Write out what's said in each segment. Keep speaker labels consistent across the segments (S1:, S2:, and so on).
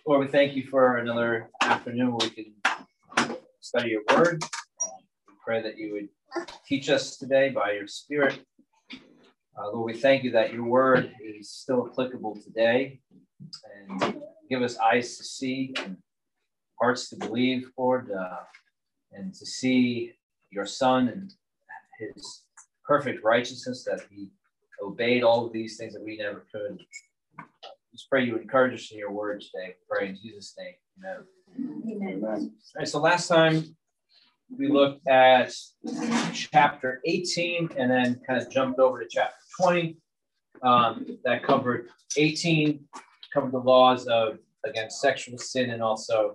S1: Lord, we thank you for another afternoon where we can study your word. We pray that you would teach us today by your Spirit. Lord, we thank you that your word is still applicable today, and give us eyes to see and hearts to believe, Lord, and to see your Son and his perfect righteousness, that he obeyed all of these things that we never could. Just pray you encourage us in your word today. Pray in Jesus' name. Amen. Amen. All right, so last time we looked at chapter 18 and then kind of jumped over to chapter 20. That covered 18, covered the laws of against sexual sin and also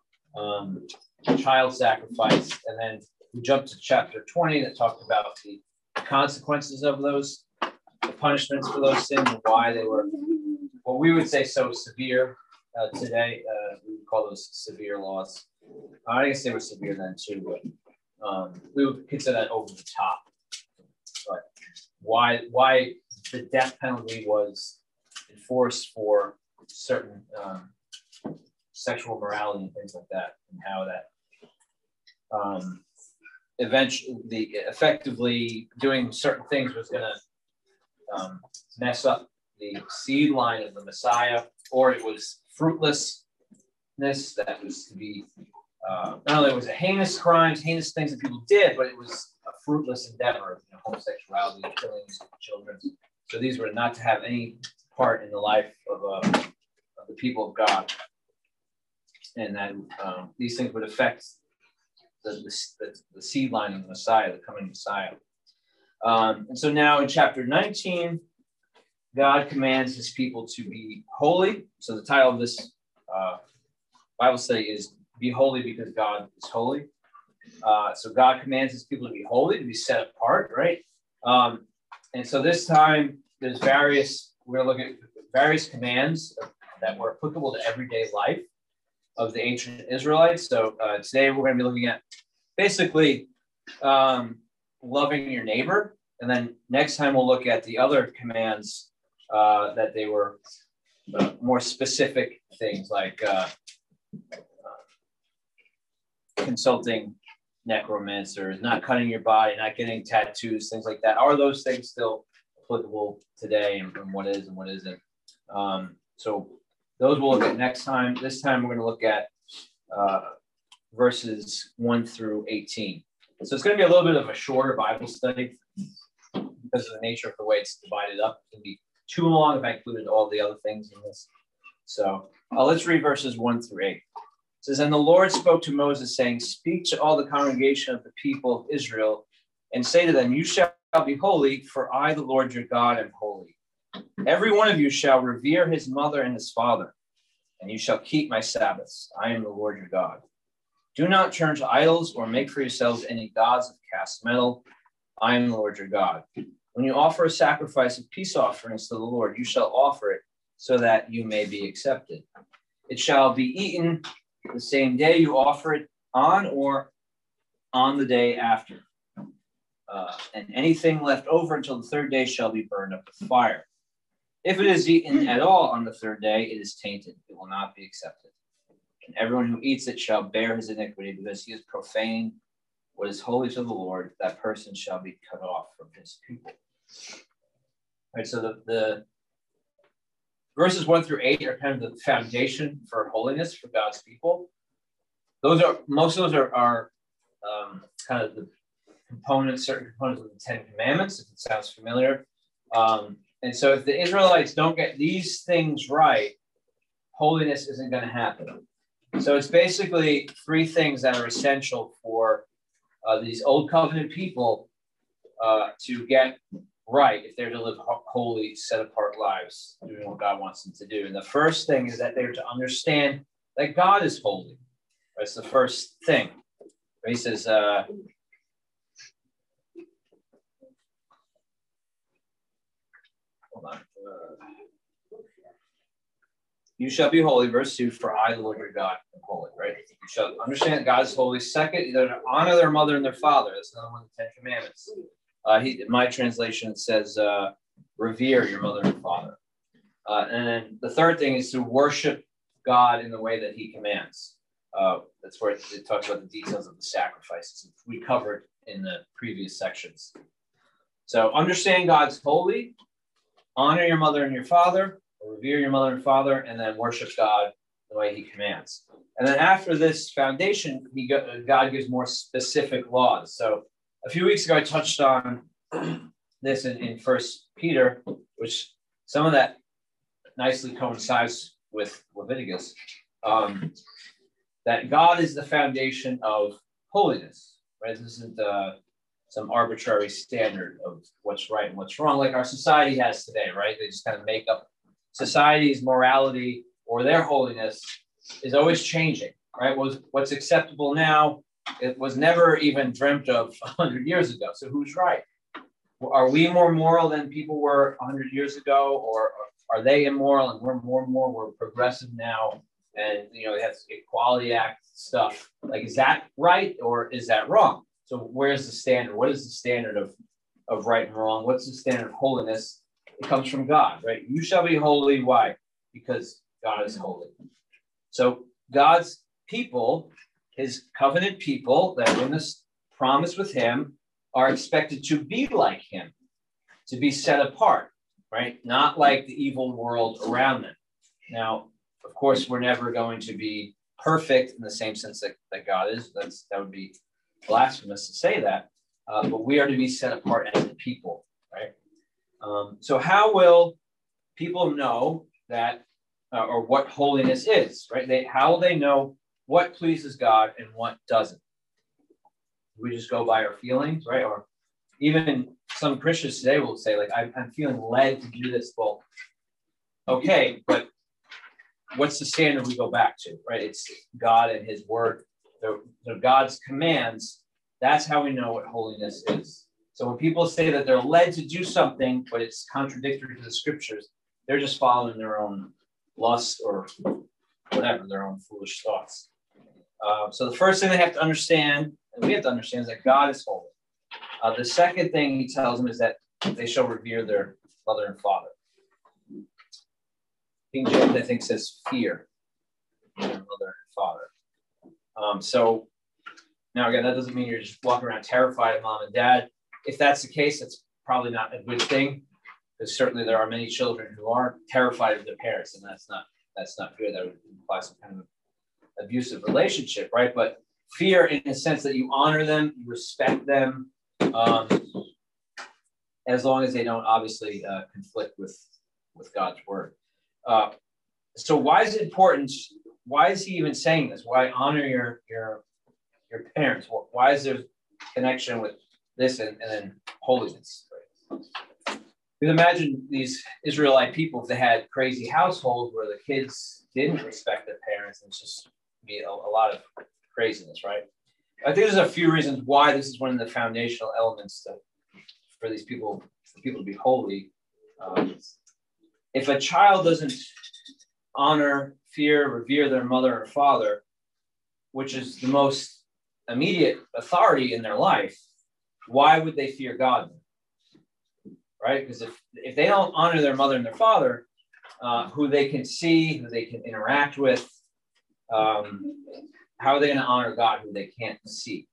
S1: child sacrifice. And then we jumped to chapter 20 that talked about the consequences of those, the punishments for those sins, and why they were what we would say so severe today. We would call those severe laws. I guess they were severe then too, but we would consider that over the top. But why the death penalty was enforced for certain sexual morality and things like that, and how that eventually, effectively doing certain things was going to mess up the seed line of the Messiah, or it was fruitlessness that was to be, not only was it heinous crimes, heinous things that people did, but it was a fruitless endeavor, homosexuality, killings of children. So these were not to have any part in the life of the people of God. And that these things would affect the seed line of the Messiah, the coming Messiah. And so now in chapter 19, God commands his people to be holy. So the title of this Bible study is Be Holy Because God is Holy. So God commands his people to be holy, to be set apart, right? And so this time we're going to look at various commands that were applicable to everyday life of the ancient Israelites. So today we're going to be looking at basically loving your neighbor. And then next time we'll look at the other commands that they were more specific things like consulting necromancers, not cutting your body, not getting tattoos, things like that. Are those things still applicable today, and what is and what isn't? So those we'll look at next time. This time we're going to look at verses 1 through 18. So it's going to be a little bit of a shorter Bible study because of the nature of the way it's divided up. It's going to be too long if I included all the other things in this. So let's read verses 1 through 8. It says, And the Lord spoke to Moses, saying, Speak to all the congregation of the people of Israel, and say to them, You shall be holy, for I, the Lord your God, am holy. Every one of you shall revere his mother and his father, and you shall keep my Sabbaths. I am the Lord your God. Do not turn to idols or make for yourselves any gods of cast metal. I am the Lord your God. When you offer a sacrifice of peace offerings to the Lord, you shall offer it so that you may be accepted. It shall be eaten the same day you offer it on or on the day after. And anything left over until the third day shall be burned up with fire. If it is eaten at all on the third day, it is tainted. It will not be accepted. And everyone who eats it shall bear his iniquity, because he has profaned what is holy to the Lord. That person shall be cut off from his people. All right, so the verses 1 through 8 are kind of the foundation for holiness for God's people. Most of those are kind of the certain components of the Ten Commandments, if it sounds familiar. And so if the Israelites don't get these things right, holiness isn't going to happen. So it's basically three things that are essential for these old covenant people to get right if they're to live holy, set apart lives, doing what God wants them to do. And the first thing is that they're to understand that God is holy. That's the first thing. He says, hold on. You shall be holy, verse 2, for I, the Lord your God, am holy, right? You shall understand that God is holy. Second, they're to honor their mother and their father. That's another one of the Ten Commandments. My translation says, revere your mother and father. And then the third thing is to worship God in the way that he commands. That's where it talks about the details of the sacrifices we covered in the previous sections. So understand God's holy, honor your mother and your father, or revere your mother and father, and then worship God the way he commands. And then after this foundation, God gives more specific laws. So a few weeks ago, I touched on this in 1 Peter, which some of that nicely coincides with Leviticus, that God is the foundation of holiness, right? This isn't some arbitrary standard of what's right and what's wrong, like our society has today, right? They just kind of make up society's morality or their holiness is always changing, right? What's acceptable now, it was never even dreamt of 100 years ago. So who's right? Are we more moral than people were 100 years ago, or are they immoral and we're more, we're progressive now, and they have Equality Act stuff? Like, is that right or is that wrong? So where's the standard? What is the standard of right and wrong? What's the standard of holiness? It comes from God, right? You shall be holy. Why? Because God is holy. So God's people, his covenant people that are in this promise with him, are expected to be like him, to be set apart, right? Not like the evil world around them. Now, of course, we're never going to be perfect in the same sense that God is. That would be blasphemous to say that. But we are to be set apart as a people, right? So how will people know that or what holiness is, right? How will they know what pleases God and what doesn't? We just go by our feelings, right? Or even some Christians today will say, like, I'm feeling led to do this. Well, okay, but what's the standard we go back to, right? It's God and his word. So God's commands, that's how we know what holiness is. So when people say that they're led to do something, but it's contradictory to the scriptures, they're just following their own lust or whatever, their own foolish thoughts. So the first thing they have to understand, and we have to understand, is that God is holy. The second thing he tells them is that they shall revere their mother and father. King James, I think, says fear their mother and father. So now, again, that doesn't mean you're just walking around terrified of mom and dad. If that's the case, that's probably not a good thing, because certainly there are many children who are terrified of their parents, and that's not good. That would imply some kind of abusive relationship, right? But fear in the sense that you honor them, you respect them, as long as they don't obviously conflict with God's word. So why is it important? Why is he even saying this? Why honor your parents? Why is there connection with this and then holiness? Right? You can imagine these Israelite people, if they had crazy households where the kids didn't respect their parents, and it's just be a lot of craziness, right? I think there's a few reasons why this is one of the foundational elements for these people, for people to be holy. If a child doesn't honor, fear, revere their mother or father, which is the most immediate authority in their life, why would they fear God? Right? Because if they don't honor their mother and their father, who they can see, who they can interact with, how are they going to honor God who they can't see?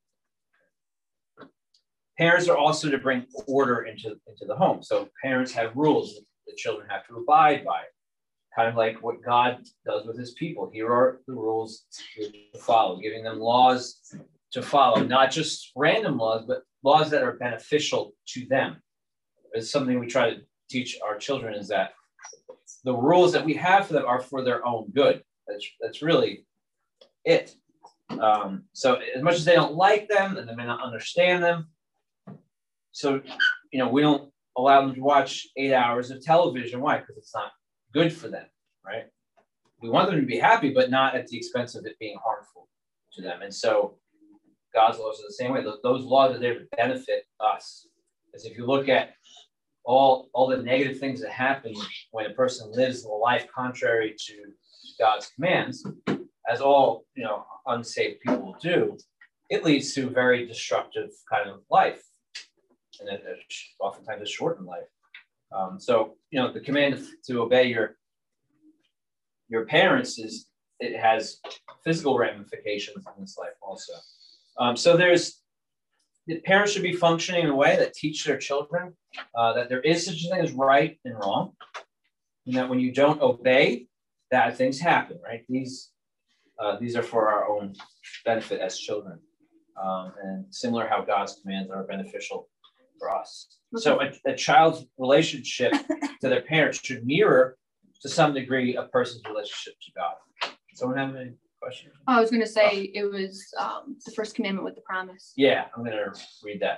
S1: Parents are also to bring order into the home. So parents have rules that the children have to abide by, kind of like what God does with his people. Here are the rules to follow, giving them laws to follow, not just random laws, but laws that are beneficial to them. It's something we try to teach our children, is that the rules that we have for them are for their own good. That's really it. So as much as they don't like them and they may not understand them, so we don't allow them to watch 8 hours of television. Why? Because it's not good for them, right? We want them to be happy, but not at the expense of it being harmful to them. And so God's laws are the same way. Those laws are there to benefit us. Because if you look at all the negative things that happen when a person lives a life contrary to God's commands, as all unsaved people do, it leads to a very destructive kind of life, and oftentimes a shortened life. So the command to obey your parents is it has physical ramifications in this life also. So the parents should be functioning in a way that teach their children that there is such a thing as right and wrong, and that when you don't obey, bad things happen, right? These are for our own benefit as children, and similar how God's commands are beneficial for us. So a child's relationship to their parents should mirror, to some degree, a person's relationship to God. Someone have any questions?
S2: I was going to say it was the first commandment with the promise.
S1: Yeah, I'm going to read that.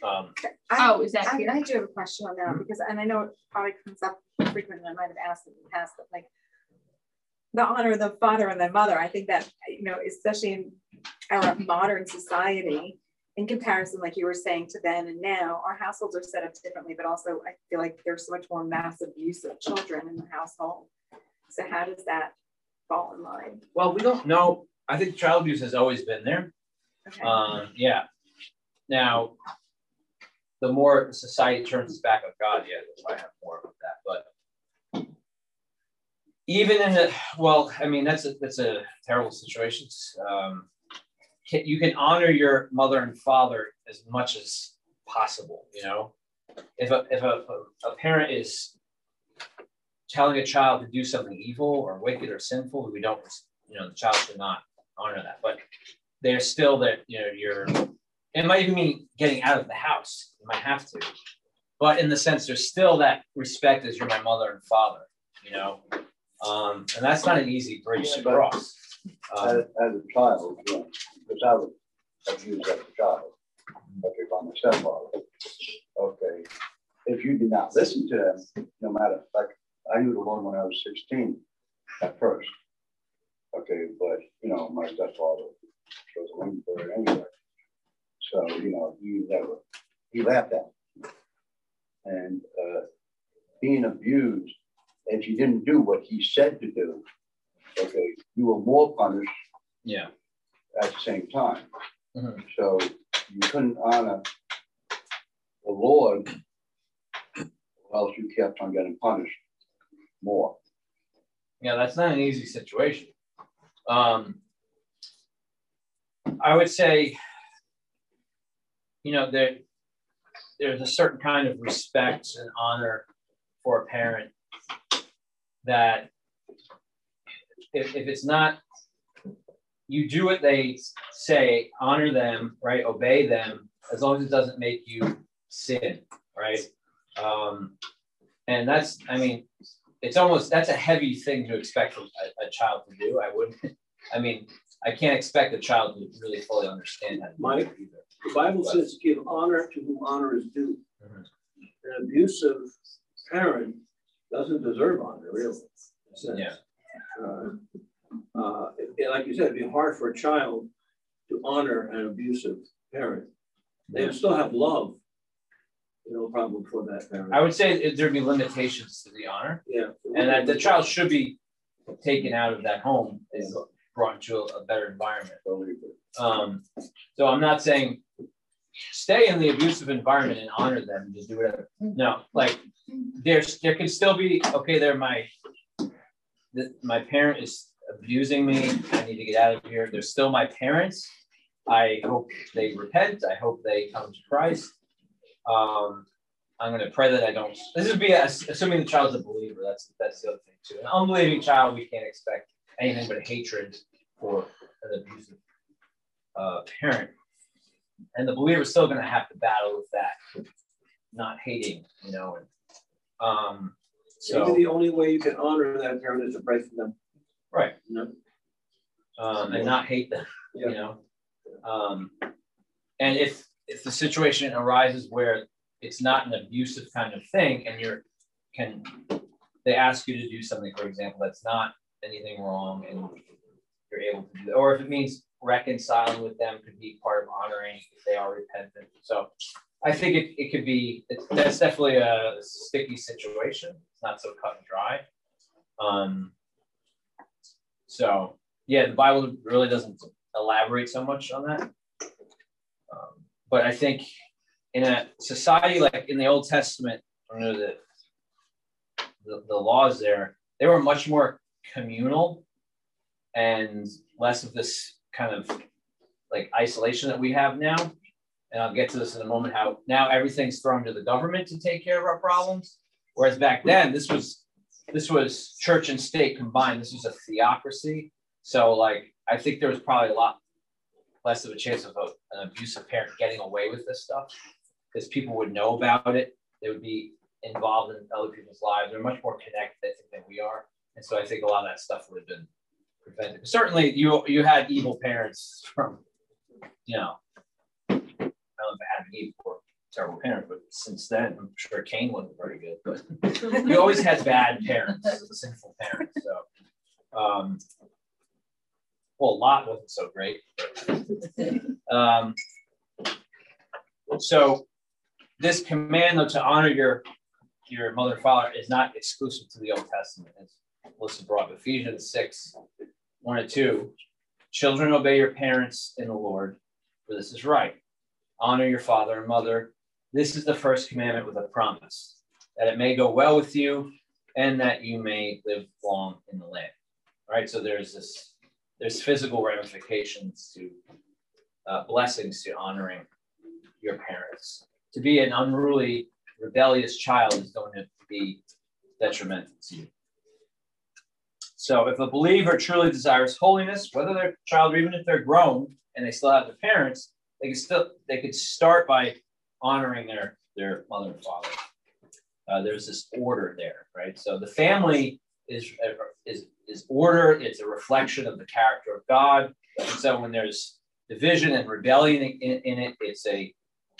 S2: Is that here?
S3: I do have a question on that because, and I know it probably comes up frequently, I might have asked it in the past, but like the honor of the father and the mother, I think that, especially in our modern society, in comparison, like you were saying, to then and now, our households are set up differently, but also I feel like there's so much more mass abuse of children in the household. So how does that fall in line?
S1: Well, we don't know. I think child abuse has always been there.
S3: Okay.
S1: Yeah. Now, the more society turns its back on God, that's why I have more of that. But even in that's a terrible situation. You can honor your mother and father as much as possible. If a parent is telling a child to do something evil or wicked or sinful, we don't, the child should not honor that. But there's still that, it might even mean getting out of the house. You might have to. But in the sense, there's still that respect as you're my mother and father, and that's not an easy bridge to cross.
S4: As a child, because I was abused as a child, okay, by my stepfather. Okay, if you did not listen to them, no matter, like I knew the Lord when I was 16 at first. Okay, but my stepfather was a wing bird anyway. So, he laughed at me. And being abused, if you didn't do what he said to do, okay, you were more punished.
S1: Yeah.
S4: At the same time.
S1: Mm-hmm.
S4: So you couldn't honor the Lord, or else you kept on getting punished more.
S1: Yeah, that's not an easy situation. I would say, there's a certain kind of respect and honor for a parent that if it's not, you do what they say, honor them, right? Obey them, as long as it doesn't make you sin, right? And that's a heavy thing to expect a child to do. I can't expect a child to really fully understand that.
S5: Mike, the Bible says give honor to whom honor is due. Mm-hmm. An abusive parent doesn't deserve honor, really.
S1: Yeah.
S5: Like you said, it'd be hard for a child to honor an abusive parent. They would still have love, no problem for that parent.
S1: I would say there'd be limitations to the honor.
S5: Yeah.
S1: And that the child should be taken out of that home and brought into a better environment. So I'm not saying stay in the abusive environment and honor them and just do whatever. No, like there can still be, okay, my parent is abusing me. I need to get out of here. They're still my parents. I hope they repent. I hope they come to Christ. I'm going to pray that I don't. This would be assuming the child's a believer. That's the other thing too. An unbelieving child, we can't expect anything but hatred for an abusive parent. And the believer is still going to have to battle with that, not hating, So
S5: maybe the only way you can honor that parent is to pray for them,
S1: right? And not hate them, And if the situation arises where it's not an abusive kind of thing, and they ask you to do something, for example, that's not anything wrong, and you're able to do it, or if it means reconciling with them, could be part of honoring if they are repentant. So I think it could be, that's definitely a sticky situation. It's not so cut and dry. So yeah, the Bible really doesn't elaborate so much on that. But I think in a society like in the Old Testament, the laws there, they were much more communal and less of this kind of like isolation that we have now. And I'll get to this in a moment, how now everything's thrown to the government to take care of our problems. Whereas back then, this was church and state combined. This was a theocracy. So like, I think there was probably a lot less of a chance of an abusive parent getting away with this stuff because people would know about it. They would be involved in other people's lives. They're much more connected, I think, than we are. And so I think a lot of that stuff would have been prevented. Certainly, you had evil parents from, you know, I don't know if Adam and Eve were terrible parents, but since then, I'm sure Cain wasn't very good. But we always had bad parents, sinful parents. So, well, Lot wasn't so great. But, so this command, though, to honor your mother and father is not exclusive to the Old Testament. It's Melissa brought up Ephesians 6:1-2. Children, obey your parents in the Lord, for this is right. Honor your father and mother. This is the first commandment with a promise, that it may go well with you and that you may live long in the land. All right, so there's physical ramifications to blessings to honoring your parents. To be an unruly, rebellious child is going to be detrimental to you. So if a believer truly desires holiness, whether they're a child or even if they're grown and they still have their parents, they could start by honoring their mother and father. There's this order there, right? So the family is order. It's a reflection of the character of God. And so when there's division and rebellion in it, it's a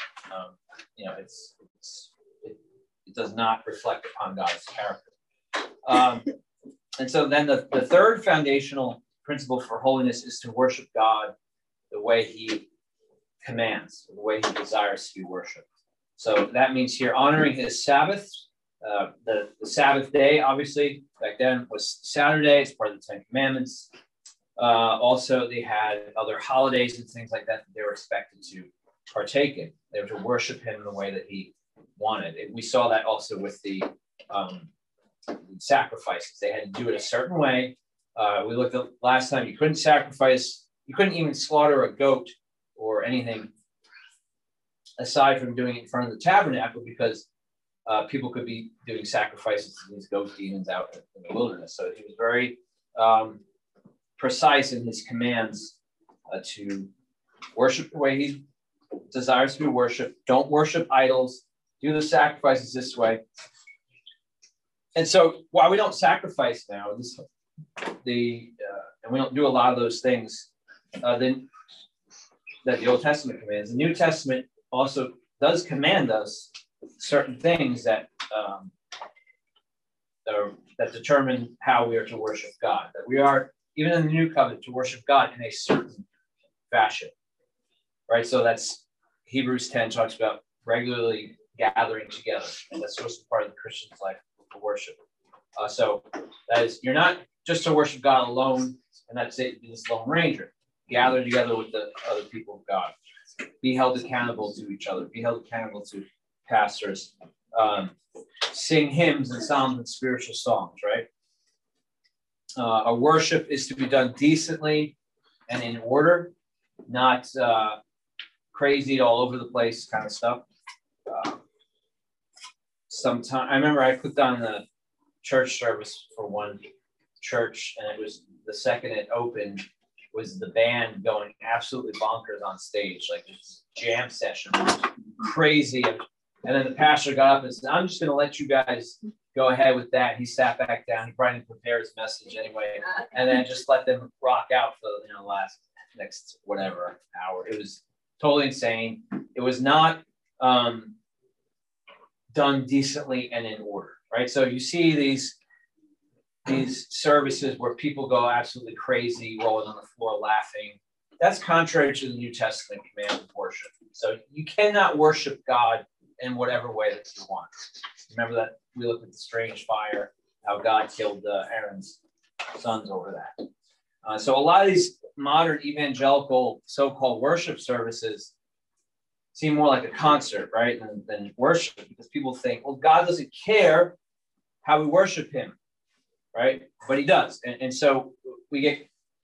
S1: it does not reflect upon God's character. And so then the third foundational principle for holiness is to worship God the way he commands, the way he desires to be worshipped. So that means here honoring his Sabbath. The Sabbath day, obviously, back then was Saturday. It's part of the Ten Commandments. Also, they had other holidays and things like that they were expected to partake in. They were to worship him in the way that he wanted. We saw that also with the sacrifices. They had to do it a certain way. We looked at last time, you couldn't even slaughter a goat or anything aside from doing it in front of the tabernacle because people could be doing sacrifices to these goat demons out in the wilderness. So he was very precise in his commands to worship the way he desires to be worshipped. Don't worship idols. Do the sacrifices this way. And so while we don't sacrifice now, and we don't do a lot of those things then that the Old Testament commands, the New Testament also does command us certain things that determine how we are to worship God. That we are, even in the New Covenant, to worship God in a certain fashion, right? So that's Hebrews 10 talks about regularly gathering together, and that's supposed to be part of the Christian's life to worship. So that is, you're not just to worship God alone, and that's it. You're this Lone Ranger. Gather together with the other people of God. Be held accountable to each other. Be held accountable to pastors. Sing hymns and psalms and spiritual songs, right? Our worship is to be done decently and in order, not crazy all over the place kind of stuff. I remember I clicked on the church service for one church, and it was the second it opened was the band going absolutely bonkers on stage, like this jam session, crazy. And then the pastor got up and said, "I'm just going to let you guys go ahead with that." He sat back down. He probably didn't prepare his message anyway, and then just let them rock out for the next whatever hour. It was totally insane. It was not done decently and in order, right? So you see these services where people go absolutely crazy, rolling on the floor, laughing. That's contrary to the New Testament command of worship. So you cannot worship God in whatever way that you want. Remember that we looked at the strange fire, how God killed Aaron's sons over that. So a lot of these modern evangelical so-called worship services seem more like a concert, right, than worship, because people think, well, God doesn't care how we worship him, right? But he does. And so we get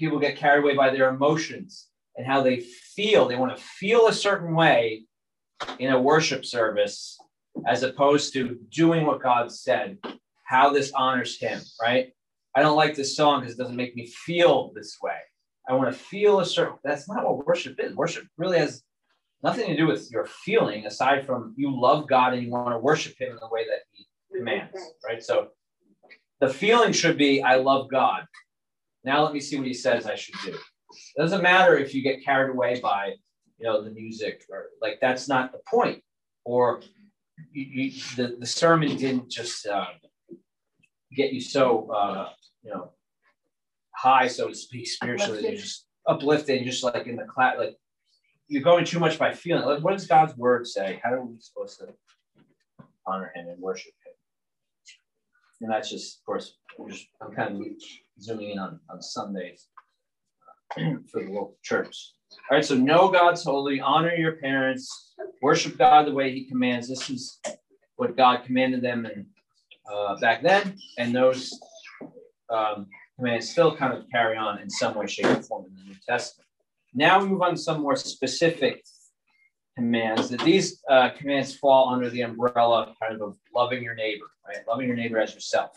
S1: people get carried away by their emotions and how they feel. They want to feel a certain way in a worship service as opposed to doing what God said, how this honors him, right? I don't like this song because it doesn't make me feel this way. I want to feel a certain, that's not what worship is. Worship really has nothing to do with your feeling aside from you love God and you want to worship him in the way that he commands, right? So the feeling should be, I love God. Now let me see what he says I should do. It doesn't matter if you get carried away by, the music or like, that's not the point. Or the sermon didn't just get you so, high, so to speak, spiritually. You're just uplifted, you're just like in the class, like you're going too much by feeling. Like, what does God's word say? How are we supposed to honor him and worship him? And that's just, of course, I'm kind of zooming in on Sundays for the local church. All right, so know God's holy, honor your parents, worship God the way he commands. This is what God commanded them back then, and those commands still kind of carry on in some way, shape, or form in the New Testament. Now we move on to some more specific commands. That these commands fall under the umbrella kind of loving your neighbor, right? Loving your neighbor as yourself.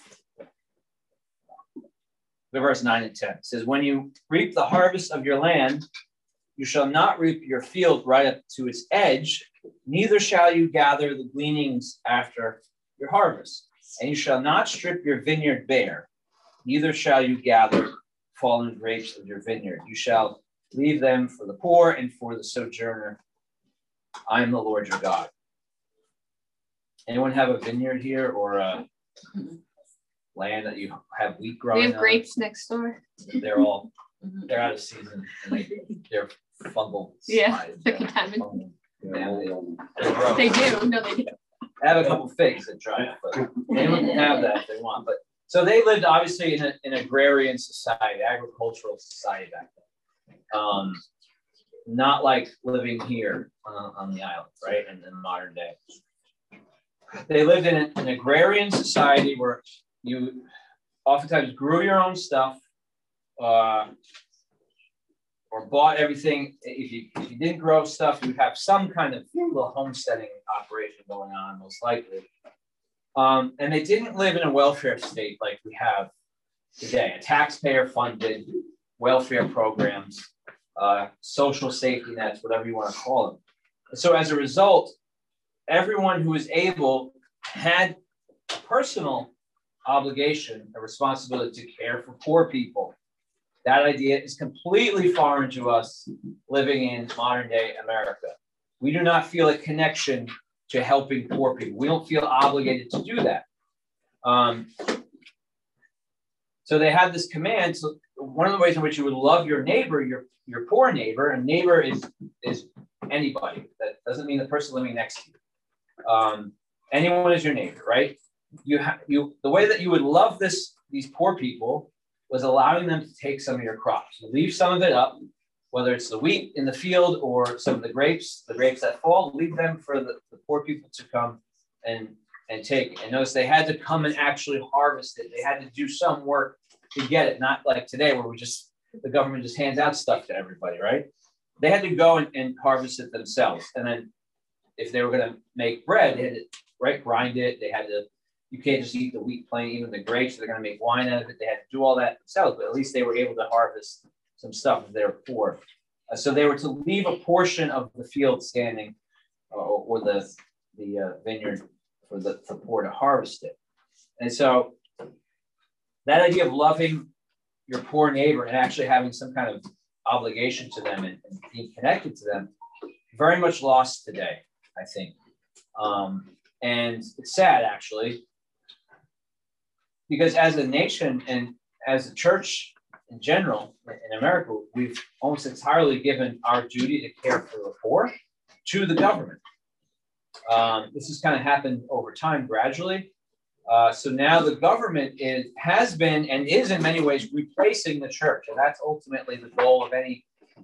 S1: Verse 9 and 10 says, when you reap the harvest of your land, you shall not reap your field right up to its edge, neither shall you gather the gleanings after your harvest. And you shall not strip your vineyard bare, neither shall you gather fallen grapes of your vineyard. You shall leave them for the poor and for the sojourner. I am the Lord your God. Anyone have a vineyard here or a land that you have wheat growing on?
S2: We have grapes next door.
S1: They're out of season and they're fungal.
S2: Yeah, they're contaminated.
S1: They
S2: do. No, they do.
S1: I have a couple figs that dry up, but anyone can have that if they want. But so they lived obviously in an agrarian society, agricultural society back then. Not like living here on the island, right? In the modern day. They lived in an agrarian society where you oftentimes grew your own stuff or bought everything. If you didn't grow stuff, you'd have some kind of little homesteading operation going on, most likely. And they didn't live in a welfare state like we have today, a taxpayer-funded welfare programs, social safety nets, whatever you want to call them. So as a result, everyone who was able had a personal obligation, a responsibility to care for poor people. That idea is completely foreign to us living in modern day America. We do not feel a connection to helping poor people. We don't feel obligated to do that. So they had this command. So one of the ways in which you would love your neighbor, your poor neighbor, and neighbor is anybody. That doesn't mean the person living next to you. Anyone is your neighbor, right? The way that you would love these poor people was allowing them to take some of your crops. You leave some of it up, whether it's the wheat in the field or some of the grapes that fall, leave them for the poor people to come and take. And notice they had to come and actually harvest it. They had to do some work to get it, not like today where the government just hands out stuff to everybody, right? They had to go and harvest it themselves. And then if they were going to make bread, they had to grind it. You can't just eat the wheat plain, even the grapes. They're going to make wine out of it. They had to do all that themselves, but at least they were able to harvest some stuff if they were poor. So they were to leave a portion of the field standing or the vineyard for the poor to harvest it. And so that idea of loving your poor neighbor and actually having some kind of obligation to them and being connected to them, very much lost today, I think. And it's sad, actually, because as a nation and as a church in general in America, we've almost entirely given our duty to care for the poor to the government. This has kind of happened over time gradually. So now the government has been and is in many ways replacing the church. And that's ultimately the goal of any,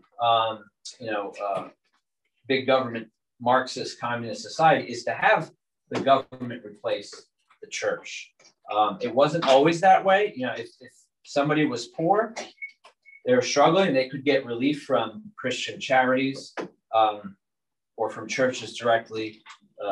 S1: big government Marxist communist society, is to have the government replace the church. It wasn't always that way. If somebody was poor, they were struggling, they could get relief from Christian charities or from churches directly.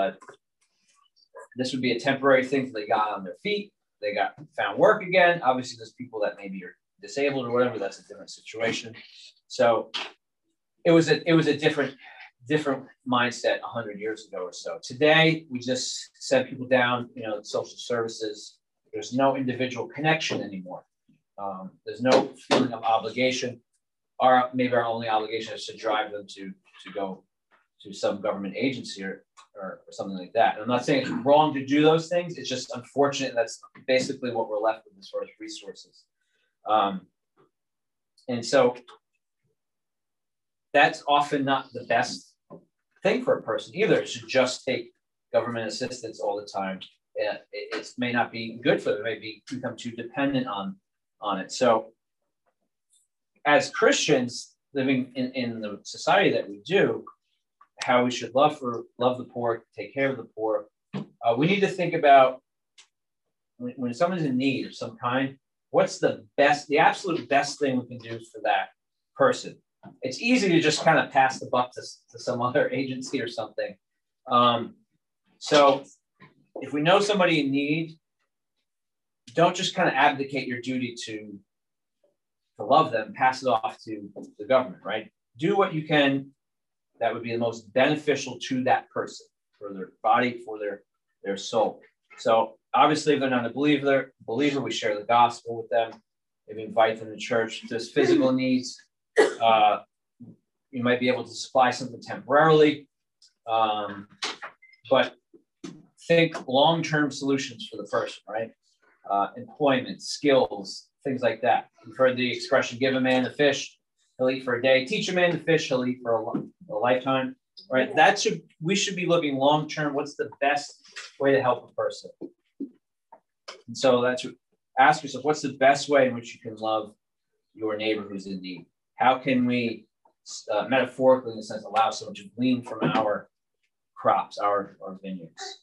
S1: This would be a temporary thing until they got on their feet. They found work again. Obviously, there's people that maybe are disabled or whatever. That's a different situation. So it was a different mindset 100 years ago or so. Today, we just send people down, social services. There's no individual connection anymore. There's no feeling of obligation. Maybe our only obligation is to drive them to go to some government agency or something like that. And I'm not saying it's wrong to do those things. It's just unfortunate that's basically what we're left with as far as resources. And so that's often not the best thing for a person either, is to just take government assistance all the time. It may not be good for them. It may become too dependent on it. So as Christians living in the society that we do, how we should love the poor, take care of the poor. We need to think about when someone's in need of some kind, what's the absolute best thing we can do for that person. It's easy to just kind of pass the buck to some other agency or something. So if we know somebody in need, don't just kind of abdicate your duty to love them, pass it off to the government, right? Do what you can that would be the most beneficial to that person, for their body, for their soul. So obviously, if they're not a believer, we share the gospel with them. Maybe invite them to church. If there's physical needs, you might be able to supply something temporarily. But think long-term solutions for the person, right? Employment, skills, things like that. You've heard the expression, give a man a fish, he'll eat for a day. Teach a man to fish, he'll eat for a lifetime, right? We should be looking long-term. What's the best way to help a person? And so ask yourself, what's the best way in which you can love your neighbor who's in need? How can we, metaphorically in a sense, allow someone to glean from our crops, our vineyards?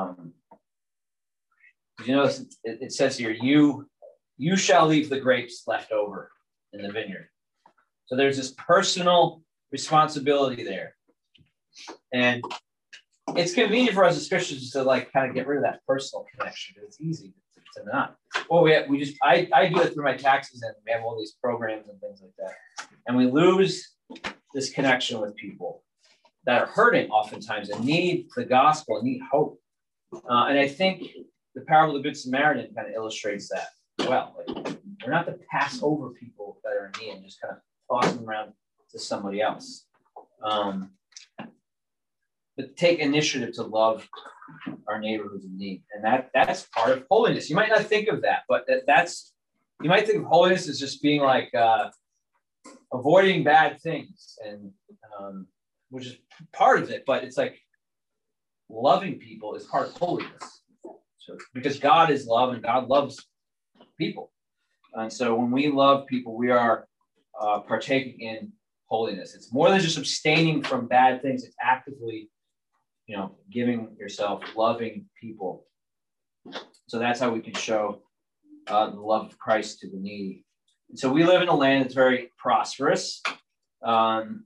S1: You notice it says here, you shall leave the grapes left over in the vineyard. So there's this personal responsibility there. And it's convenient for us as Christians to kind of get rid of that personal connection. It's easy to not. Well, I do it through my taxes, and we have all these programs and things like that. And we lose this connection with people that are hurting oftentimes and need the gospel and need hope. And I think the parable of the Good Samaritan kind of illustrates that well. We're not to pass over people that are in need and just kind of toss them around to somebody else. But take initiative to love our neighbor who's in need. And that's part of holiness. You might not think of that, but you might think of holiness as just being avoiding bad things, and which is part of it, but it's loving people is part of holiness. So, because God is love and God loves people. And so when we love people, we are partaking in holiness. It's more than just abstaining from bad things. It's actively, giving yourself, loving people. So that's how we can show the love of Christ to the needy. And so we live in a land that's very prosperous. And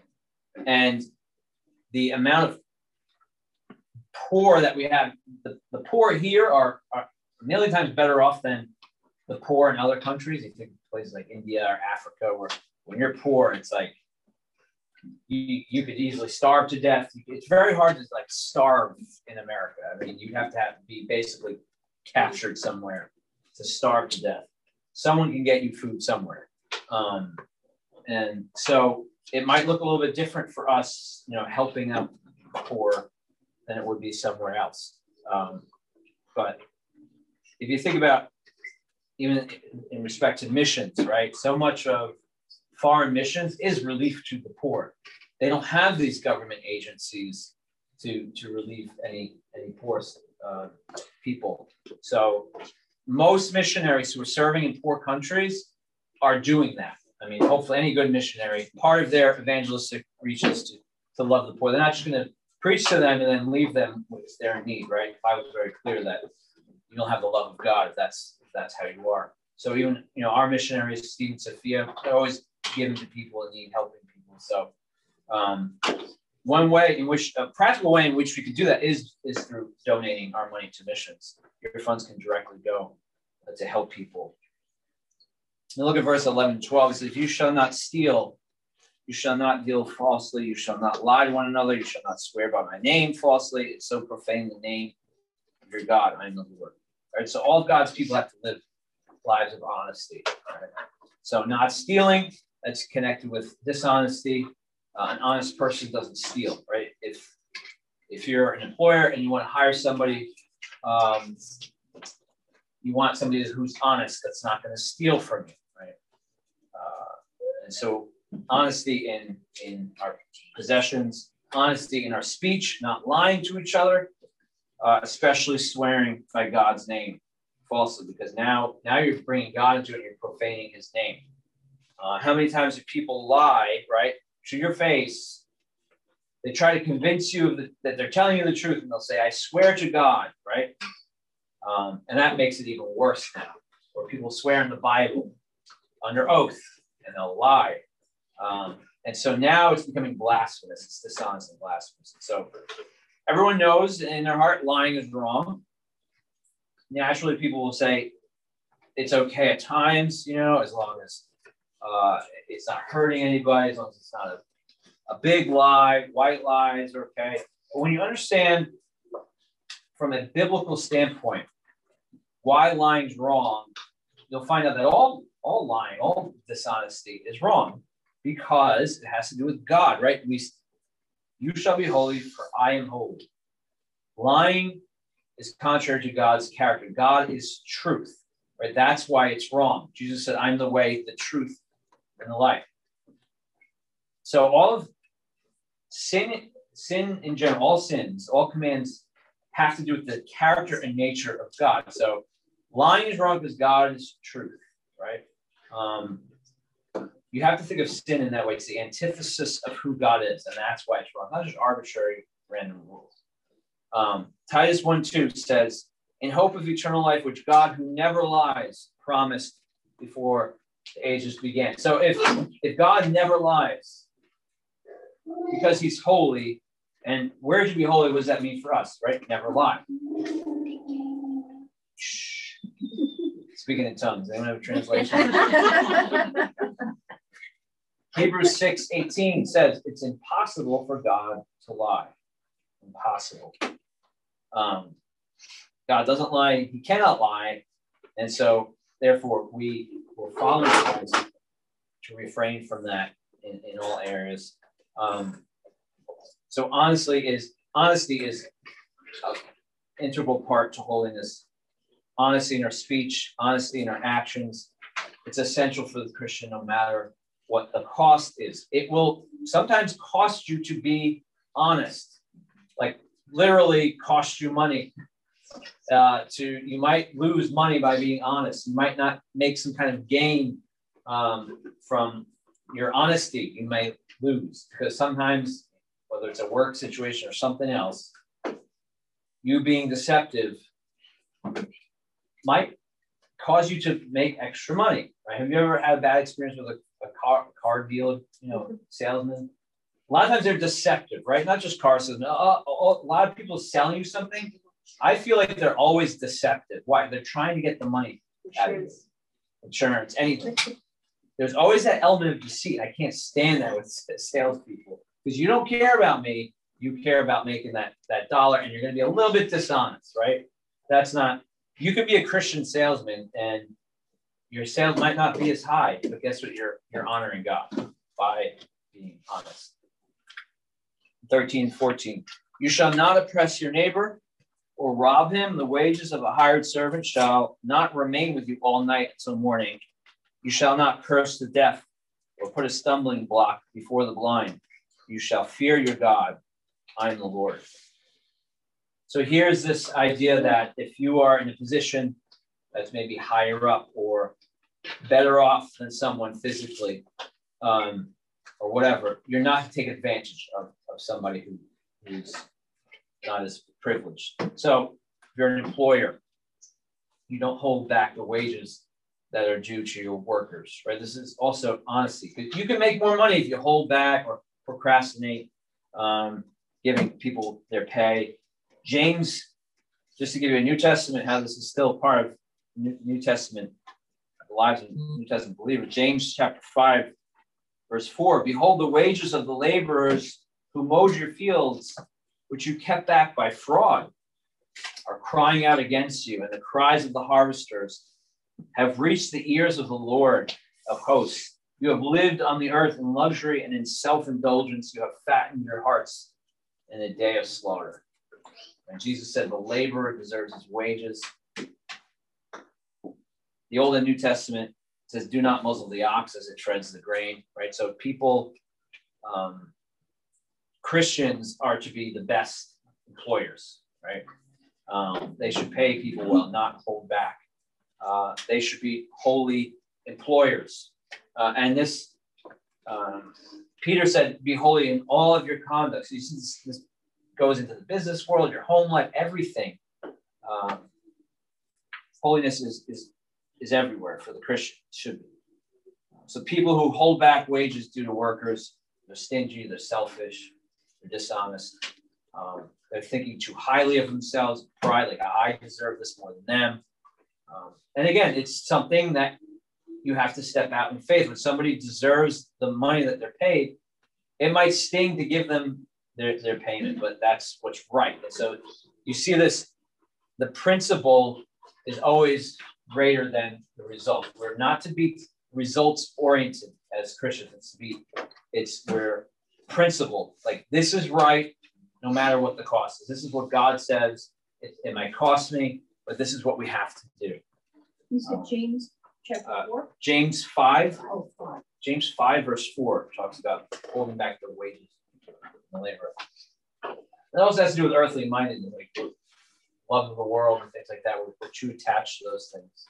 S1: the amount of poor that we have, the poor here are a million times better off than the poor in other countries. You think places like India or Africa, where when you're poor, it's you could easily starve to death. It's very hard to starve in America. I mean, you'd have to be basically captured somewhere to starve to death. Someone can get you food somewhere. And so it might look a little bit different for us, helping out the poor than it would be somewhere else. But if you think about, even in respect to missions, right? So much of foreign missions is relief to the poor. They don't have these government agencies to relieve any poor people. So most missionaries who are serving in poor countries are doing that. I mean, hopefully any good missionary, part of their evangelistic reach is to love the poor. They're not just going to preach to them and then leave them if they're in need, right? The Bible is very clear that you don't have the love of God if that's how you are. So even, our missionaries, Steve and Sophia, they're always giving to people in need, helping people. So one way in which, a practical way in which we can do that is through donating our money to missions. Your funds can directly go to help people. Now look at verse 11 and 12. It says, you shall not steal. You shall not deal falsely. You shall not lie to one another. You shall not swear by my name falsely. It's so profane the name of your God. I am the Lord. All right. So all of God's people have to live lives of honesty. Right? So not stealing, that's connected with dishonesty. An honest person doesn't steal, right? If you're an employer and you want to hire somebody, you want somebody who's honest, that's not going to steal from you, right? And so honesty in our possessions, honesty in our speech, not lying to each other, especially swearing by God's name falsely, because now you're bringing God into it and you're profaning his name. How many times do people lie, right, to your face? They try to convince you that they're telling you the truth, and they'll say, I swear to God, right? And that makes it even worse now, where people swear in the Bible under oath, and they'll lie. And so now it's becoming blasphemous. It's dishonest and blasphemous. So everyone knows in their heart lying is wrong. Naturally, people will say it's okay at times, as long as it's not hurting anybody, as long as it's not a big lie. White lies are okay. But when you understand from a biblical standpoint why lying is wrong, you'll find out that all lying, all dishonesty is wrong, because it has to do with God, right? You shall be holy, for I am holy. Lying is contrary to God's character. God is truth, right? That's why it's wrong. Jesus said, I'm the way, the truth, and the life. So all of sin in general, all sins, all commands have to do with the character and nature of God. So lying is wrong because God is truth, right? You have to think of sin in that way. It's the antithesis of who God is, and that's why it's wrong. Not just arbitrary, random rules. Titus 1:2 says, in hope of eternal life, which God, who never lies, promised before the ages began. So if God never lies, because he's holy, and where to be holy, what does that mean for us, right? Never lie. Shh. Speaking in tongues. Anyone have a translation? Hebrews 6:18 says it's impossible for God to lie. Impossible. God doesn't lie. He cannot lie. And so, therefore, we will follow Christ to refrain from that in all areas. So honesty is an integral part to holiness. Honesty in our speech, honesty in our actions. It's essential for the Christian, no matter what the cost is. It will sometimes cost you to be honest, like literally cost you money. You might lose money by being honest. You might not make some kind of gain from your honesty. You may lose, because sometimes, whether it's a work situation or something else, you being deceptive might cause you to make extra money. Right? Have you ever had a bad experience with a car dealer, salesman? A lot of times they're deceptive, right? Not just car salesmen. A lot of people selling you something, I feel like they're always deceptive. Why? They're trying to get the money out of you. Insurance, anything. There's always that element of deceit. I can't stand that with salespeople, because you don't care about me. You care about making that dollar, and you're going to be a little bit dishonest, right? That's not. You could be a Christian salesman, and your sales might not be as high, but guess what? You're honoring God by being honest. 13:14. You shall not oppress your neighbor or rob him. The wages of a hired servant shall not remain with you all night until morning. You shall not curse the deaf or put a stumbling block before the blind. You shall fear your God. I am the Lord. So here's this idea that if you are in a position that's maybe higher up or better off than someone physically, or whatever, you're not to take advantage of somebody who's not as privileged. So if you're an employer, you don't hold back the wages that are due to your workers, right? This is also honesty. You can make more money if you hold back or procrastinate, giving people their pay. James, just to give you a New Testament, how this is still part of New Testament, the lives of New Testament believers. James chapter 5, verse 4, behold, the wages of the laborers who mowed your fields, which you kept back by fraud, are crying out against you, and the cries of the harvesters have reached the ears of the Lord of hosts. You have lived on the earth in luxury and in self-indulgence. You have fattened your hearts in a day of slaughter. And Jesus said, the laborer deserves his wages. The Old and New Testament says, do not muzzle the ox as it treads the grain, right? So people, Christians are to be the best employers, right? They should pay people well, not hold back. They should be holy employers. And this, Peter said, be holy in all of your conduct. So you see this goes into the business world, your home life, everything. Holiness is everywhere for the Christian. It should be. So people who hold back wages due to workers, they're stingy, they're selfish, they're dishonest. They're thinking too highly of themselves, pride, like I deserve this more than them. And again, it's something that you have to step out in faith. When somebody deserves the money that they're paid, it might sting to give them their payment, but that's what's right. And so you see this, the principle is always greater than the result. We're not to be results oriented as Christians. We're principle. Like this is right, no matter what the cost is. This is what God says. It might cost me, but this is what we have to do.
S2: You said James chapter 4?
S1: James 5.
S2: Oh, 5.
S1: James 5, verse 4 talks about holding back the wages of the laborer. It also has to do with earthly mindedness, like love of the world and things like that. We're too attached to those things.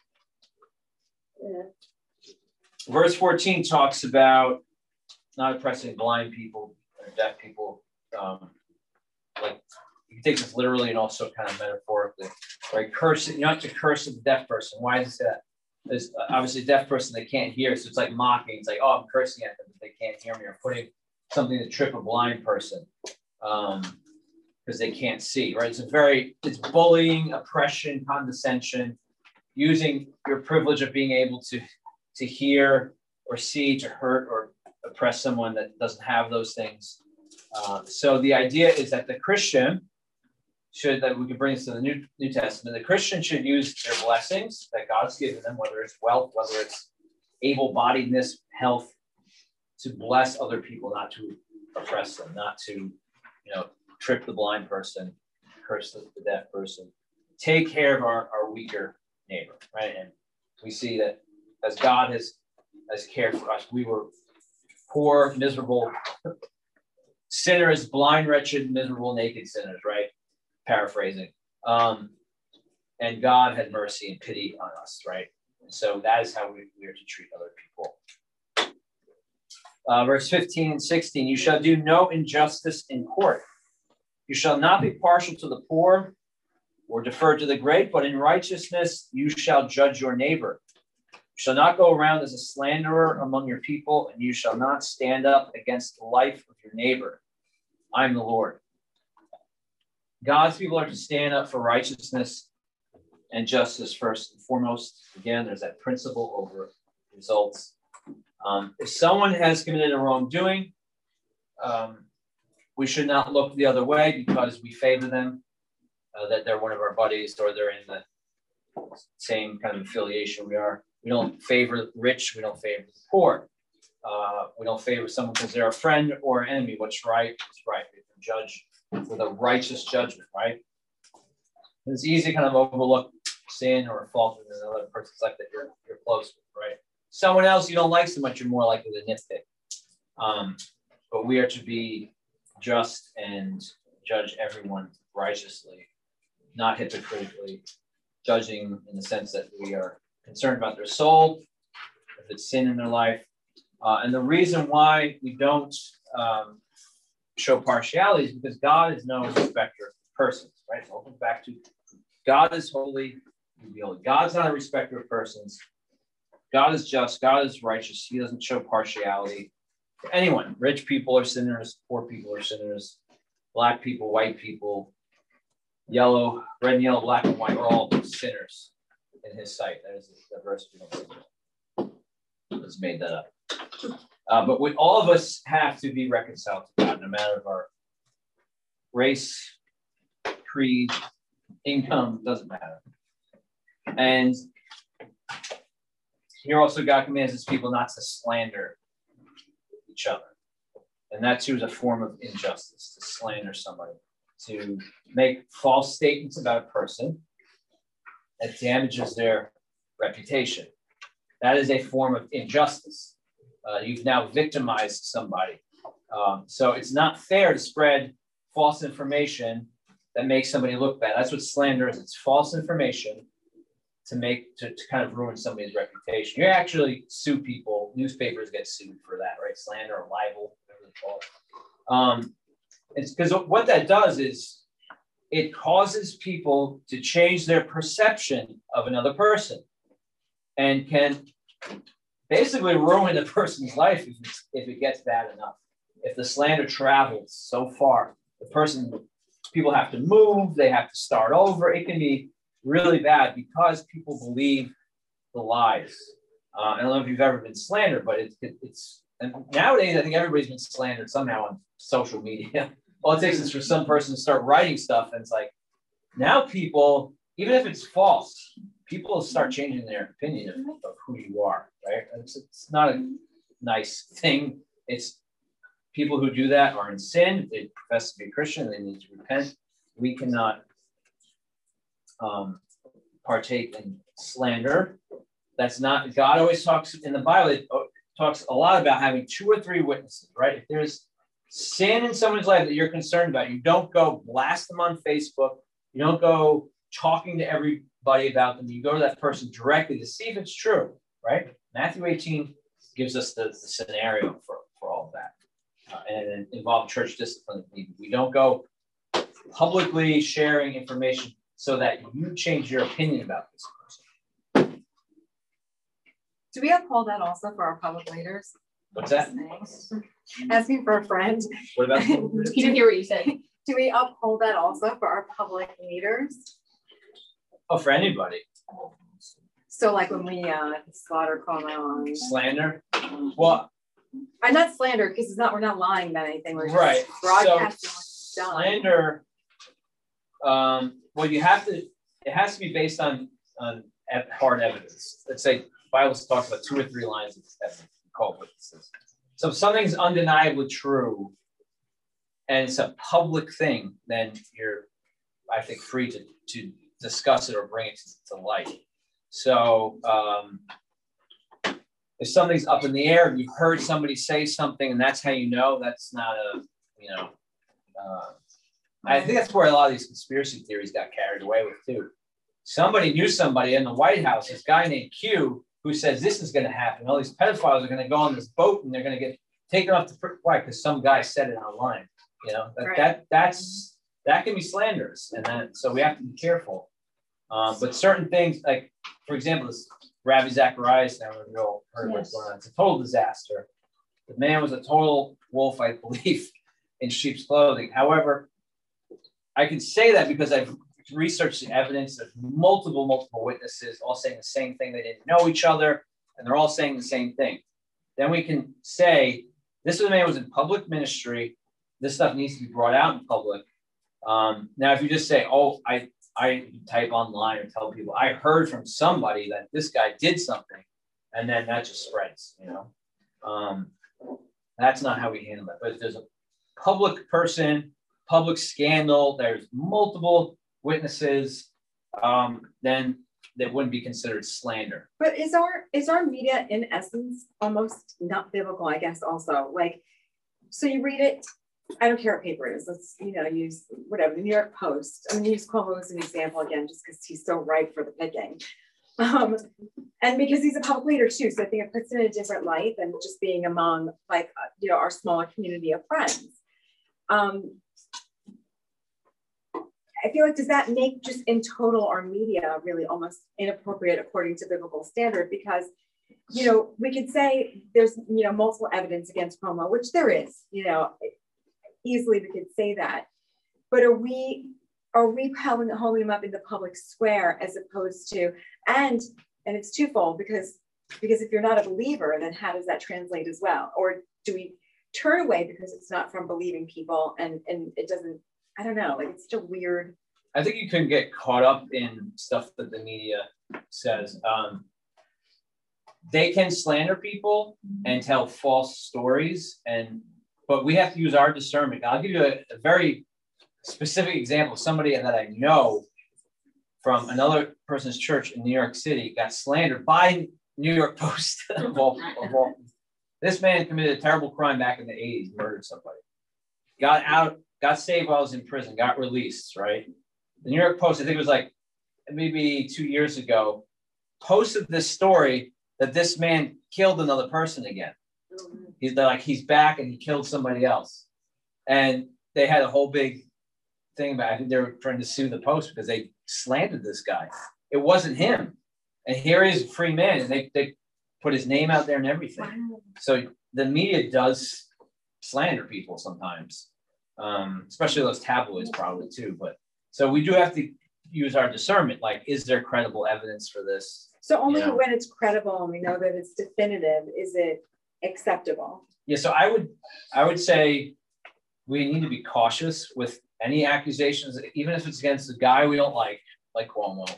S1: Yeah. Verse 14 talks about not oppressing blind people or deaf people. Like you can take this literally and also kind of metaphorically. Right? Curse, you don't have to curse the deaf person. Why is that? There's obviously a deaf person they can't hear, so it's like mocking. It's like, oh, I'm cursing at them, but they can't hear me, or putting something to trip a blind person because they can't see. Right? It's bullying, oppression, condescension, using your privilege of being able to hear or see to hurt or oppress someone that doesn't have those things. So the idea is that the Christian that we can bring this to the New Testament, the Christian should use their blessings that God's given them, whether it's wealth, whether it's able-bodiedness, health, to bless other people, not to oppress them, not to, trip the blind person, curse the deaf person. Take care of our weaker neighbor, right? And we see that as God has cared for us, we were poor, miserable sinners, blind, wretched, miserable, naked sinners, right? Paraphrasing. And God had mercy and pity on us, right? And so that is how we are to treat other people. Verse 15 and 16, you shall do no injustice in court. You shall not be partial to the poor or defer to the great, but in righteousness you shall judge your neighbor. You shall not go around as a slanderer among your people, and you shall not stand up against the life of your neighbor. I am the Lord. God's people are to stand up for righteousness and justice first and foremost. Again, there's that principle over results. If someone has committed a wrongdoing, we should not look the other way because we favor them, that they're one of our buddies or they're in the same kind of affiliation we are. We don't favor the rich. We don't favor the poor. We don't favor someone because they're a friend or an enemy. What's right is right. We can judge with a righteous judgment, right? And it's easy to kind of overlook sin or a fault in another person's life that you're close with, right? Someone else you don't like so much, you're more likely to nitpick. But we are to be just and judge everyone righteously, not hypocritically, judging in the sense that we are concerned about their soul, if it's sin in their life. And the reason why we don't show partiality is because God is no respecter of persons, right? So I'll come back to God is holy. God's not a respecter of persons. God is just, God is righteous. He doesn't show partiality to anyone. Rich people are sinners, poor people are sinners, black people, white people, yellow, red and yellow, black and white, are all sinners in his sight. That is the verse we don't Let's made that up. But all of us have to be reconciled to God, no matter of our race, creed, income, doesn't matter. And here also God commands his people not to slander each other. And that too is a form of injustice, to slander somebody, to make false statements about a person that damages their reputation. That is a form of injustice. You've now victimized somebody. So it's not fair to spread false information that makes somebody look bad. That's what slander is. It's false information to kind of ruin somebody's reputation. You actually sue people. Newspapers get sued for that, right? Slander or libel, whatever they call it. It's because what that does is it causes people to change their perception of another person and can basically ruin the person's life if it gets bad enough. If the slander travels so far, people have to move, they have to start over. It can be really bad because people believe the lies. I don't know if you've ever been slandered, but it's and nowadays I think everybody's been slandered somehow on social media. All it takes is for some person to start writing stuff, and it's like now people, even if it's false, people start changing their opinion of who you are, right? It's not a nice thing. It's people who do that are in sin. They profess to be a Christian. They need to repent. We cannot partake in slander. That's not, God always talks in the Bible, it talks a lot about having 2 or 3 witnesses, right? If there's sin in someone's life that you're concerned about, you don't go blast them on Facebook. You don't go talking to everybody about them. You go to that person directly to see if it's true, right? Matthew 18 gives us the scenario for all of that. And it involves church discipline. We don't go publicly sharing information so that you change your opinion about this person.
S3: Do we uphold that also for our public leaders?
S1: What's that?
S3: Asking for a friend.
S1: What about?
S2: He didn't hear what you said.
S3: Do we uphold that also for our public leaders?
S1: Oh, for anybody.
S3: So like when we slaughter Cuomo.
S1: Slander? Well,
S3: I'm not slander because we're not lying about anything. We're just
S1: right.
S3: broadcasting
S1: So slander, well, it has to be based on hard evidence. Let's say the Bible talks about 2 or 3 lines of evidence called witnesses. So if something's undeniably true and it's a public thing, then you're, I think, free to discuss it or bring it to light. So if something's up in the air, you've heard somebody say something and that's how you know, that's not I think that's where a lot of these conspiracy theories got carried away with too. Somebody knew somebody in the White House, this guy named Q, who says this is going to happen. All these pedophiles are going to go on this boat and they're going to get taken off the why? Because some guy said it online. That can be slanderous, and so we have to be careful. But certain things, like for example, this Ravi Zacharias, now we all heard what's going on. It's a total disaster. The man was a total wolf, I believe, in sheep's clothing. However, I can say that because I've researched the evidence of multiple witnesses all saying the same thing. They didn't know each other, and they're all saying the same thing. Then we can say this man was in public ministry. This stuff needs to be brought out in public. Now, if you just say, "Oh, I type online or tell people I heard from somebody that this guy did something," and then that just spreads, that's not how we handle that. But if there's a public person, public scandal, there's multiple witnesses, then that wouldn't be considered slander.
S3: But is our media in essence almost not biblical, I guess, also? Like, so you read it, I don't care what paper it is, let's use whatever, the New York Post. I'm gonna use Cuomo as an example again, just because he's so ripe for the picking. And because he's a public leader too, so I think it puts it in a different light than just being among our smaller community of friends. I feel like, does that make just in total our media really almost inappropriate according to biblical standard? Because you know, we could say there's, you know, multiple evidence against Cuomo, which there is, you know, easily we could say that. But are we holding him up in the public square as opposed to, and it's twofold, because if you're not a believer, then how does that translate as well? Or do we turn away because it's not from believing people and it doesn't, I don't know, like it's such a weird.
S1: I think you can get caught up in stuff that the media says. They can slander people and tell false stories, but we have to use our discernment. I'll give you a very specific example. Somebody that I know from another person's church in New York City got slandered by New York Post. This man committed a terrible crime back in the 80s, murdered somebody. Got out, got saved while I was in prison, got released, right? The New York Post, I think it was like maybe 2 years ago, posted this story that this man killed another person again. He's back and he killed somebody else. And they had a whole big thing about it. I think they were trying to sue the Post because they slandered this guy. It wasn't him. And here he is, a free man. And they put his name out there and everything. Wow. So the media does slander people sometimes, especially those tabloids probably too. But so we do have to use our discernment. Like, is there credible evidence for this?
S3: So only when it's credible and we know that it's definitive, is it acceptable? Yeah.
S1: So I would say we need to be cautious with any accusations, even if it's against a guy we don't like Cuomo.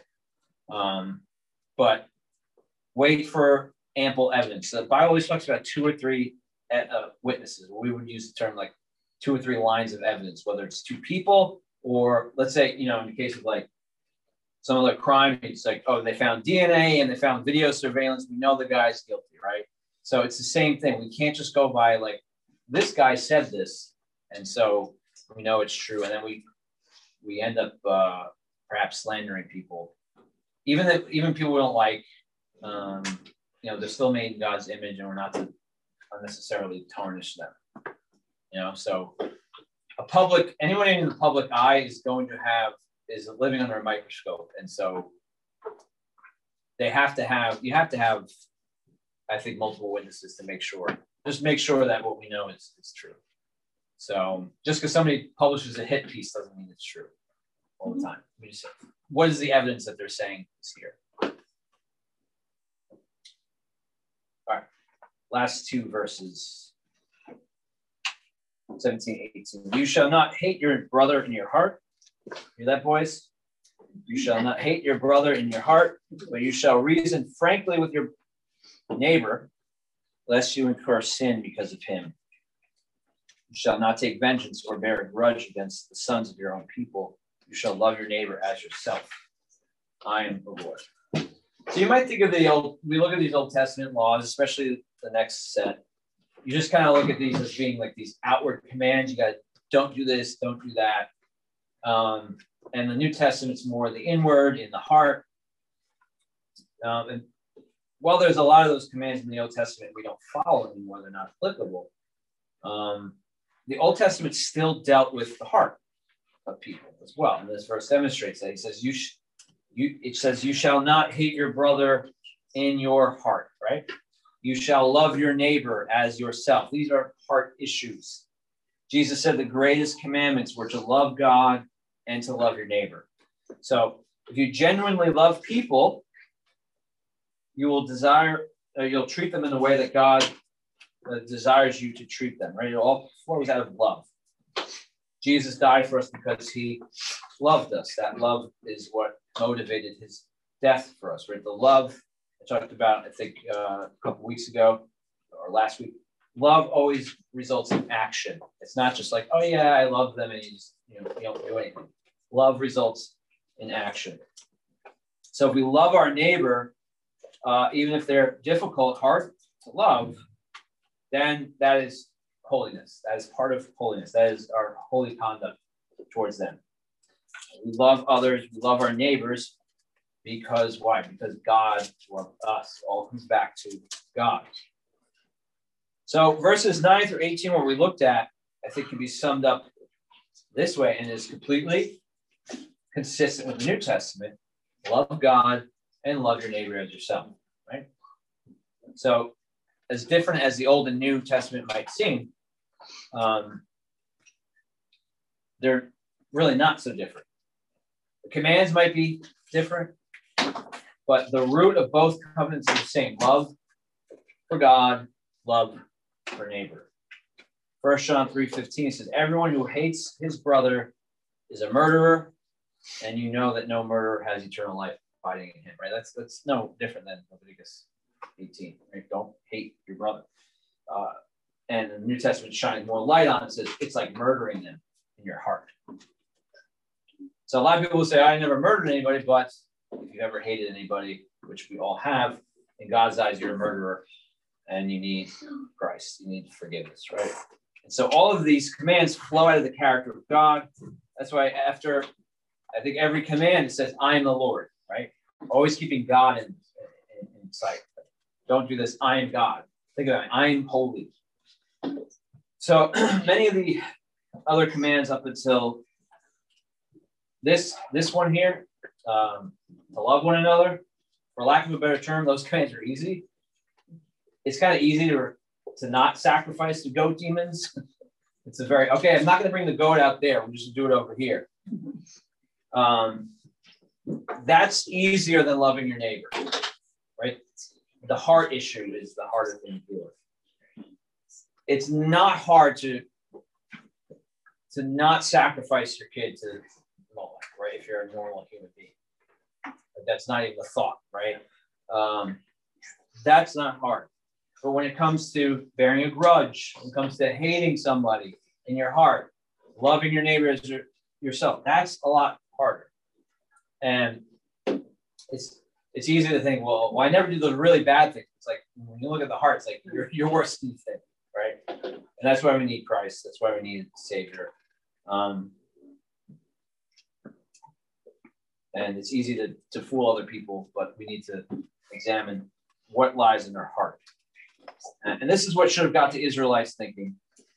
S1: But wait for ample evidence. The Bible always talks about 2 or 3 witnesses. We would use the term like 2 or 3 lines of evidence, whether it's 2 people or, let's say, in the case of like some other crime, it's like, oh, they found DNA and they found video surveillance. We know the guy's guilty, right? So it's the same thing. We can't just go by like, this guy said this, and so we know it's true. And then we end up perhaps slandering people. Even people we don't like, they're still made in God's image, and we're not to unnecessarily tarnish them. So anyone in the public eye is living under a microscope, and so you have to have, I think, multiple witnesses to make sure that what we know is true. So just because somebody publishes a hit piece doesn't mean it's true all the time. What is the evidence that they're saying is here? All right, last 2 verses, 17, 18. You shall not hate your brother in your heart. Hear that, boys? You shall not hate your brother in your heart, but you shall reason frankly with your neighbor, lest you incur sin because of him. You shall not take vengeance or bear a grudge against the sons of your own people. You shall love your neighbor as yourself. I am the Lord. So you might think of we look at these Old Testament laws, especially the next set. You just kind of look at these as being like these outward commands. You got, don't do this, don't do that. And the New Testament's more the inward, in the heart. And while there's a lot of those commands in the Old Testament we don't follow anymore, they're not applicable. The Old Testament still dealt with the heart of people as well. And this verse demonstrates that. He says, it says, you shall not hate your brother in your heart, right? You shall love your neighbor as yourself. These are heart issues. Jesus said the greatest commandments were to love God and to love your neighbor. So if you genuinely love people, you'll treat them in the way that God desires you to treat them, right? It all flows out of love. Jesus died for us because he loved us. That love is what motivated his death for us, right? The love I talked about, I think, a couple weeks ago or last week. Love always results in action. It's not just like, oh yeah, I love them, and you don't do anything. Love results in action. So if we love our neighbor, even if they're difficult, hard to love, then that is holiness. That is part of holiness. That is our holy conduct towards them. We love others. We love our neighbors because why? Because God loved us. All comes back to God. So verses 9 through 18, what we looked at, I think can be summed up this way and is completely consistent with the New Testament. Love God and love your neighbor as yourself, right? So as different as the Old and New Testament might seem, they're really not so different. The commands might be different, but the root of both covenants is the same: love for God, love for neighbor. 1 John 3:15 says, everyone who hates his brother is a murderer, and you know that no murderer has eternal life abiding in him, right? That's no different than Leviticus 18, right? Don't hate your brother. And the New Testament shines more light on it, says it's like murdering them in your heart. So a lot of people will say, I never murdered anybody, but if you've ever hated anybody, which we all have, in God's eyes, you're a murderer, and you need Christ. You need forgiveness, right? And so all of these commands flow out of the character of God. That's why after, I think every command, it says, I am the Lord, right? Always keeping God in sight. Don't do this, I am God. Think about it, I am holy. So many of the other commands up until this one here, to love one another, for lack of a better term, those commands are easy. It's kind of easy to not sacrifice the goat demons. It's a very, okay, I'm not going to bring the goat out there. We'll just do it over here. That's easier than loving your neighbor, right? The heart issue is the harder thing to deal with. It's not hard to not sacrifice your kid to Moloch, right? If you're a normal human being. That's not even a thought, right? That's not hard. But when it comes to bearing a grudge, when it comes to hating somebody in your heart, loving your neighbor as yourself, that's a lot harder. And it's easy to think, well, I never do those really bad things. It's like when you look at the heart, it's like you're worse than you think, right? And that's why we need Christ. That's why we need a Savior. And it's easy to fool other people, but we need to examine what lies in their heart. And this is what should have got the Israelites thinking.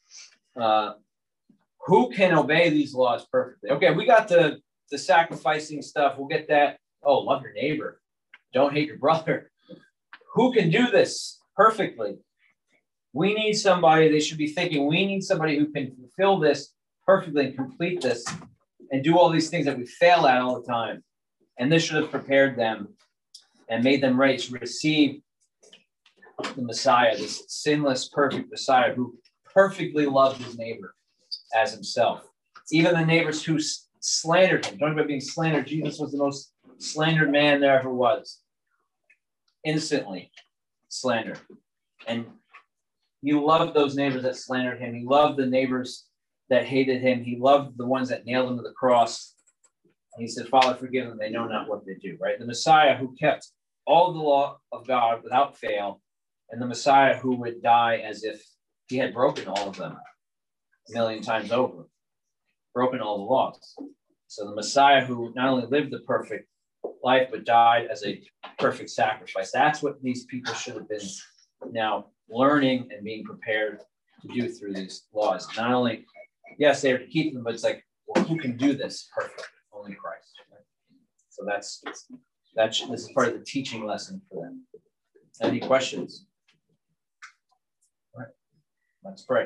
S1: Who can obey these laws perfectly? Okay, we got the sacrificing stuff. We'll get that. Oh, love your neighbor. Don't hate your brother. Who can do this perfectly? We need somebody, they should be thinking, we need somebody who can fulfill this perfectly and complete this and do all these things that we fail at all the time. And this should have prepared them and made them ready to receive the Messiah, this sinless, perfect Messiah who perfectly loved his neighbor as himself. Even the neighbors who slandered him. Talking about being slandered, Jesus was the most slandered man there ever was. Instantly slandered. And he loved those neighbors that slandered him. He loved the neighbors that hated him. He loved the ones that nailed him to the cross. And he said, Father, forgive them. They know not what they do, right? The Messiah who kept all the law of God without fail, and the Messiah who would die as if he had broken all of them a million times over, broken all the laws. So the Messiah who not only lived the perfect life, but died as a perfect sacrifice. That's what these people should have been now learning and being prepared to do through these laws. Not only, yes, they are to keep them, but it's like, well, who can do this perfectly? Only Christ. Right? So this is part of the teaching lesson for them. Any questions? All right, let's pray.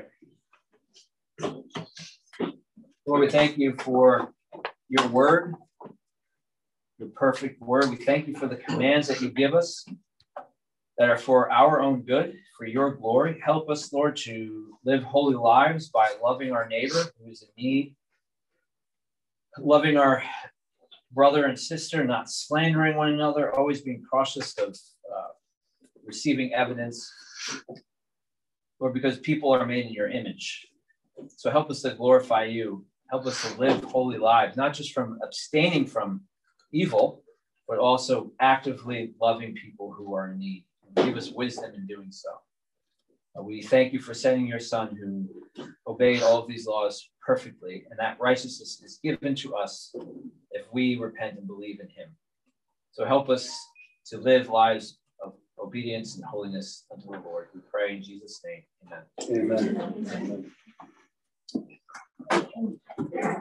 S1: Lord, we thank you for your word, your perfect word. We thank you for the commands that you give us that are for our own good, for your glory. Help us, Lord, to live holy lives by loving our neighbor who is in need, loving our brother and sister, not slandering one another, always being cautious of receiving evidence, Lord, because people are made in your image. So help us to glorify you. Help us to live holy lives, not just from abstaining from evil, but also actively loving people who are in need. Give us wisdom in doing so. We thank you for sending your son who obeyed all of these laws perfectly, and that righteousness is given to us if we repent and believe in him. So help us to live lives of obedience and holiness unto the Lord. We pray in Jesus' name. Amen.
S4: Amen. Amen.